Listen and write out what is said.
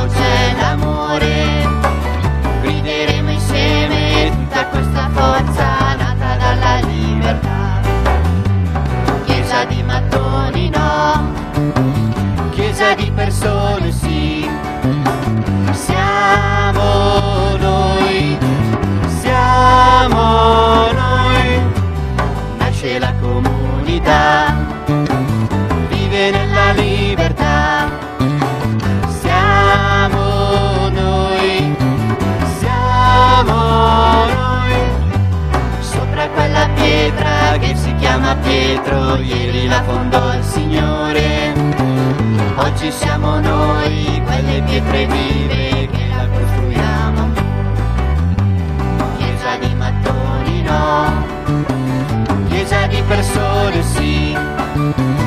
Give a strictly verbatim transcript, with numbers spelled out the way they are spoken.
Cristo c'è l'amore, grideremo insieme tutta questa forza nata dalla libertà. Chiesa di mattoni no, chiesa di persone sì, siamo noi, siamo noi, nasce la comunità, vive nella libertà, siamo noi, siamo noi, sopra quella pietra che si chiama Pietro, ieri la fondò il Signore, oggi siamo noi, quelle pietre vive che la costruiamo. Chiesa di mattoni no, chiesa di persone sì,